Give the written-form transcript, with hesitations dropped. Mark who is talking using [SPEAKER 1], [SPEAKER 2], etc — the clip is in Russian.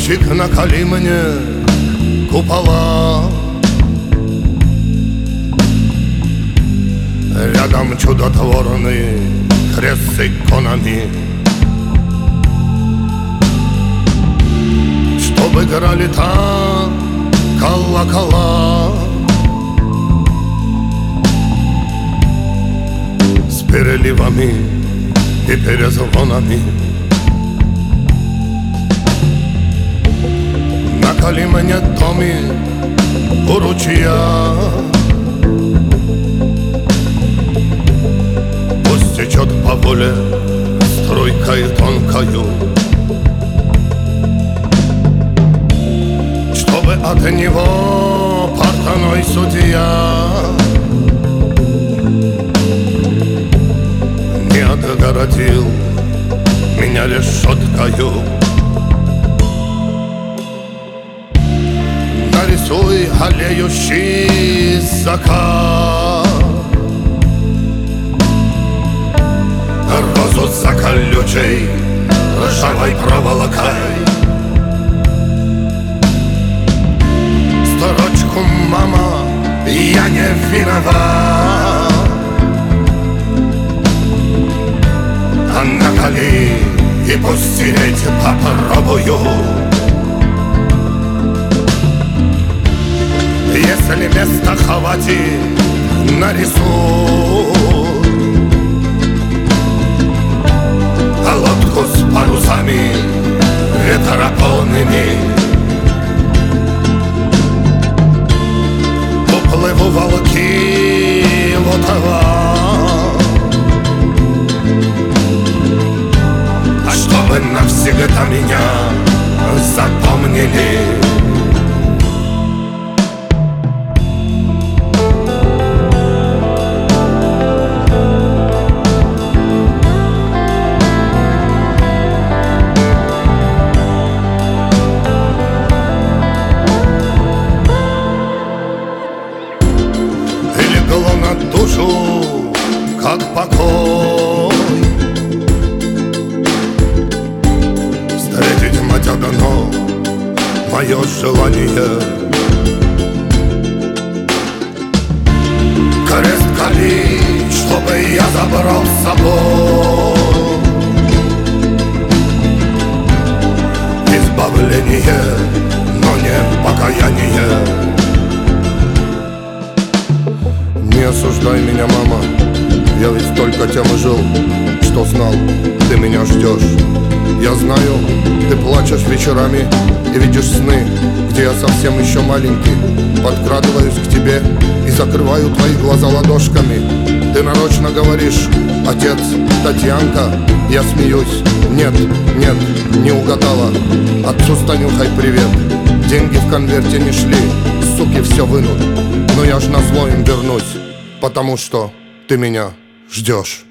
[SPEAKER 1] Голубчик, наколи мне купола. Рядом чудотворный крест с иконами, чтобы играли там колокола с переливами и перезвонами. Наколи мне домик у ручья, пусть течет по воле струйкой тонкою, чтобы от него портной судья не отгородил меня решеткою. Нарисуй аллеющий закат, розу за колючей ржавой проволокой, строчку «Мама, я не виноват», а наколи и пусть стереть попробую. Если места хватит, нарисуй, а лодку с парусами ветрополными. Уплыву волки в Оттава, а чтобы навсегда меня запомнили. На душу, как покой, встретить мать одно мое желание. Крест кали, чтобы я забрал с собой избавление, но не покаяние. Не осуждай меня, мама, я ведь только тем и жил, что знал, ты меня ждешь. Я знаю, ты плачешь вечерами и видишь сны, где я совсем еще маленький. Подкрадываюсь к тебе и закрываю твои глаза ладошками. Ты нарочно говоришь: отец, Татьянка. Я смеюсь: нет, нет, не угадала. Отцу с Танюхой привет. Деньги в конверте не шли, суки все вынут, но я ж назло им вернусь, потому что ты меня ждешь.